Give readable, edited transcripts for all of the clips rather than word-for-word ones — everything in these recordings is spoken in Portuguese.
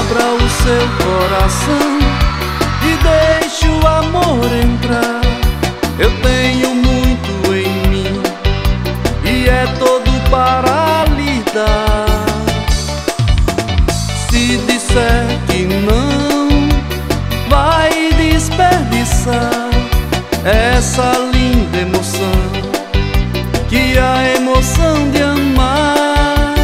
Abra o seu coração e deixe o amor entrar. Eu tenho muito em mim e é todo para lhe dar. Se disser que não, vai desperdiçar essa linda emoção, que é a emoção de amar.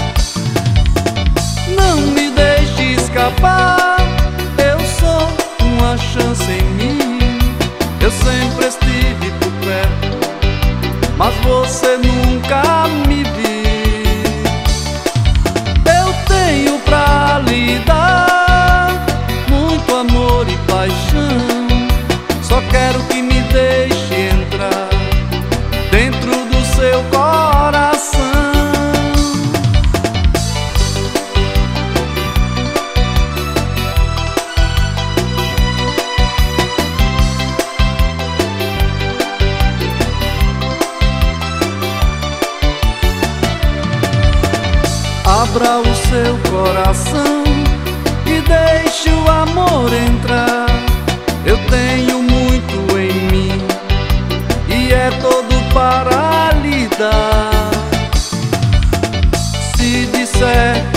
Não me deixe escapar, eu sou uma chance em mim. Eu sempre estive por perto, mas você nunca me viu. Eu tenho pra lhe dar muito amor e paixão. Só quero que me deixe entrar dentro do seu coração. Abra o seu coração e deixe o amor entrar. Eu tenho muito em mim e é todo para lhe dar. Se disser